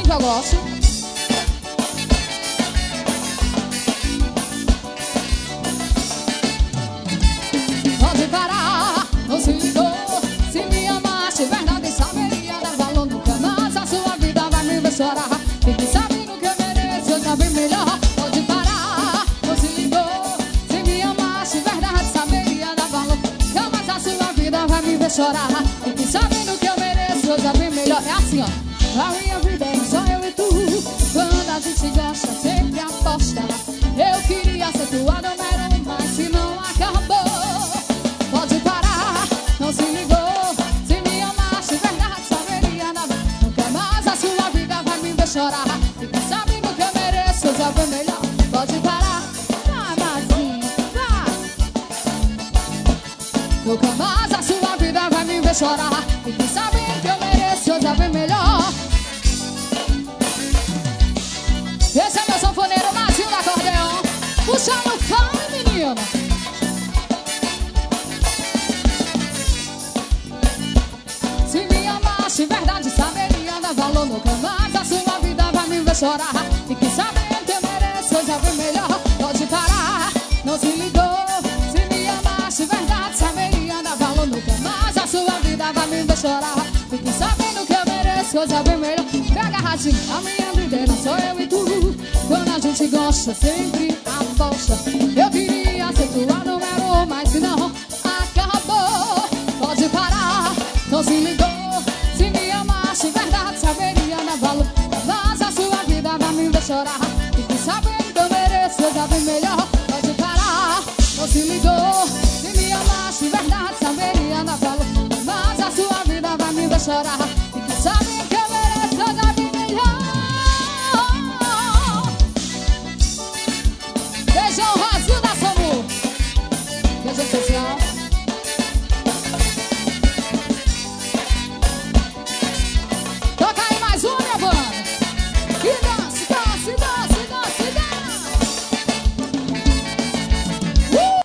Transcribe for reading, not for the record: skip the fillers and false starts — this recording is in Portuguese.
que eu gosto. Pode parar, não se ligou. Se me amasse, verdade, saberia dar valor. Nunca mais a sua vida vai me ver chorar. Fique sabendo que eu mereço, eu sabia melhor. Pode parar, não se ligou. Se me amasse, verdade, saberia dar valor. Nunca mais a sua vida vai me ver chorar. Fique sabendo que eu mereço, eu sabia melhor. É assim, ó. A minha vida é só eu e tu. Quando a gente gosta, sempre aposta. Eu queria ser tua número 1, mas se não acabou. Pode parar, não se ligou. Se me amasse, verdade, saberia nada. Nunca mais a sua vida vai me ver chorar. Fique sabendo que eu mereço, eu já vou melhor. Pode parar, vai, Mazinho, vai. Nunca mais a sua vida vai me ver chorar. Fique sabendo que eu mereço, eu já vou melhor. Esse é meu sanfoneiro, Mazinho do acordeão. Puxa no fone, menino. Se me amasse, verdade, saberia dar valor. Nunca mais a sua vida vai me ver chorar. Fique sabendo que eu mereço, eu já vi melhor. Pode parar, não se ligou. Se me amasse, verdade, saberia dar valor. Nunca mais a sua vida vai me ver chorar. Fique sabendo que eu mereço, eu já vi melhor. Pega a radinha, a minha vida era só eu e tu. Quando a gente gosta, sempre aposta. Eu queria ser tua número 1, mas se não acabou. Pode parar, não se ligou. Se me amasse, verdade, saberia dar valor. Mas a sua vida vai me ver chorar. Fique sabendo que eu mereço, eu já vi melhor. Pode parar, não se ligou. Se me amasse, verdade, saberia dar valor. Mas a sua vida vai me ver chorar. Fique sabendo